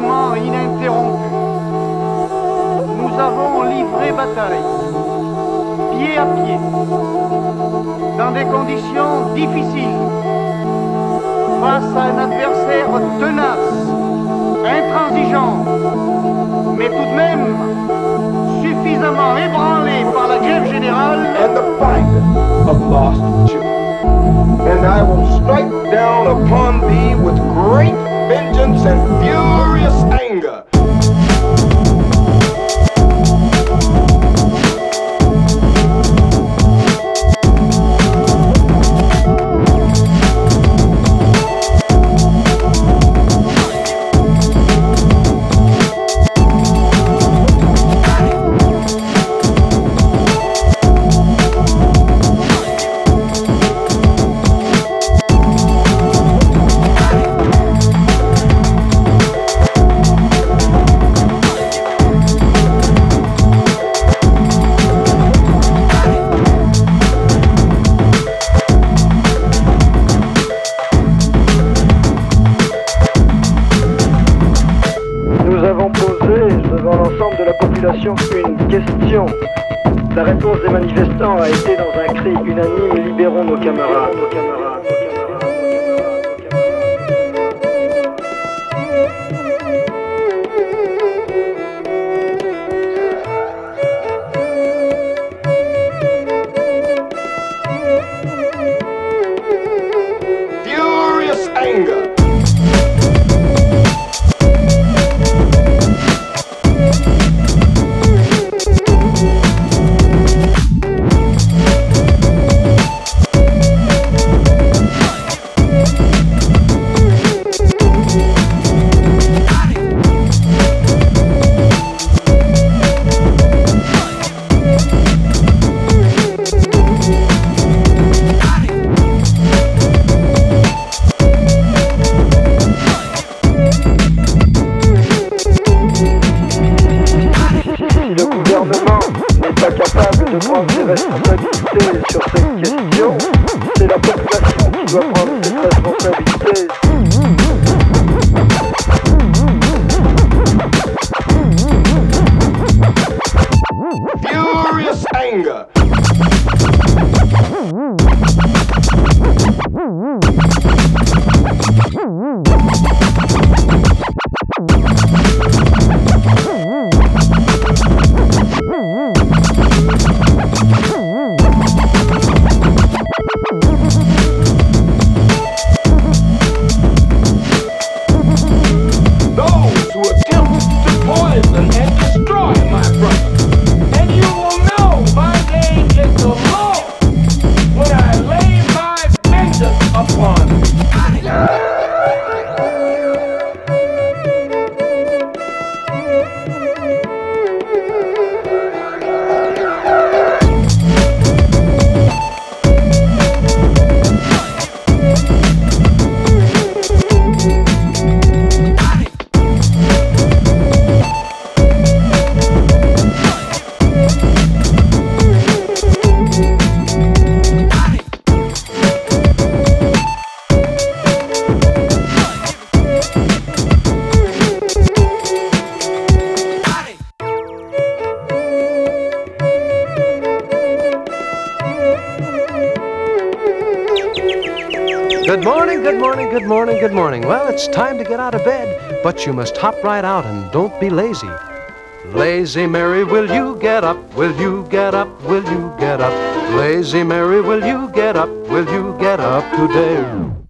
entraînement ininterrompu. Nous avons livré bataille, pied à pied, dans des conditions difficiles, face à un adversaire tenace, intransigeant, mais tout de même suffisamment ébranlé par la grève générale. And the fight of lost Jew. And I will strike down upon thee with great vengeance and furious anger. Devant l'ensemble de la population une question. La réponse des manifestants a été dans un cri unanime: libérons nos camarades. Furious anger. Si le gouvernement n'est pas capable de prendre ses responsabilités sur cette question, c'est la population qui doit prendre ses responsabilités. Furious anger. Good morning, good morning, good morning, good morning. Well, it's time to get out of bed, but you must hop right out and don't be lazy. Lazy Mary, will you get up? Will you get up? Will you get up? Lazy Mary, will you get up? Will you get up today?